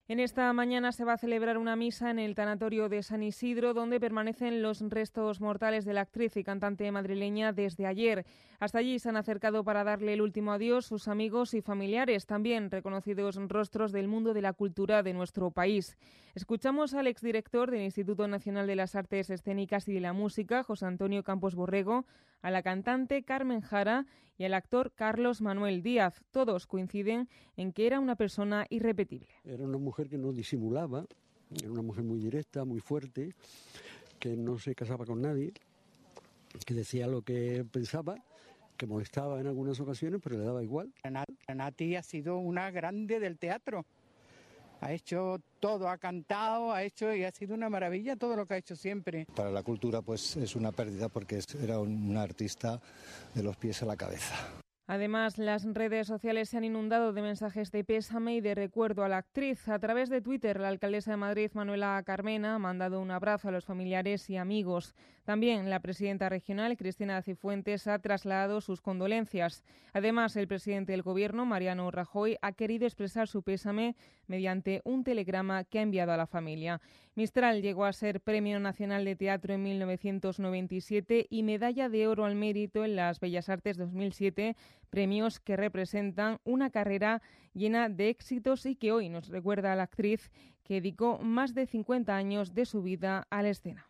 En esta mañana se va a celebrar una misa en el tanatorio de San Isidro, donde permanecen los restos mortales de la actriz y cantante madrileña desde ayer. Hasta allí se han acercado para darle el último adiós sus amigos y familiares, también reconocidos rostros del mundo de la cultura de nuestro país. Escuchamos al exdirector del Instituto Nacional de las Artes Escénicas y de la Música, José Antonio Campos Borrego, a la cantante Carmen Jara y al actor Carlos Manuel Díaz. Todos coinciden en que era una persona irrepetible. Era una mujer que no disimulaba, era una mujer muy directa, muy fuerte, que no se casaba con nadie, que decía lo que pensaba, que molestaba en algunas ocasiones, pero le daba igual. Nati ha sido una grande del teatro. Ha hecho todo, ha cantado, ha hecho y ha sido una maravilla todo lo que ha hecho siempre. Para la cultura pues es una pérdida porque era una artista de los pies a la cabeza. Además, las redes sociales se han inundado de mensajes de pésame y de recuerdo a la actriz. A través de Twitter, la alcaldesa de Madrid, Manuela Carmena, ha mandado un abrazo a los familiares y amigos. También la presidenta regional, Cristina Cifuentes, ha trasladado sus condolencias. Además, el presidente del Gobierno, Mariano Rajoy, ha querido expresar su pésame mediante un telegrama que ha enviado a la familia. Mistral llegó a ser Premio Nacional de Teatro en 1997 y Medalla de Oro al Mérito en las Bellas Artes 2007, premios que representan una carrera llena de éxitos y que hoy nos recuerda a la actriz que dedicó más de 50 años de su vida a la escena.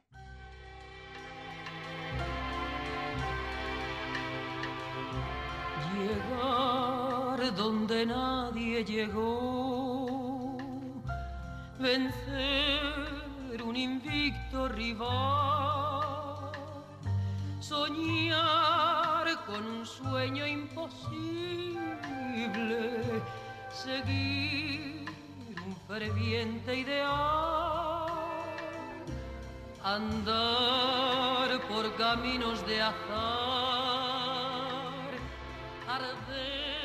Llegar donde nadie llegó, vencer un invicto rival, soñar con un sueño imposible, seguir un ferviente ideal, andar por caminos de azar, arder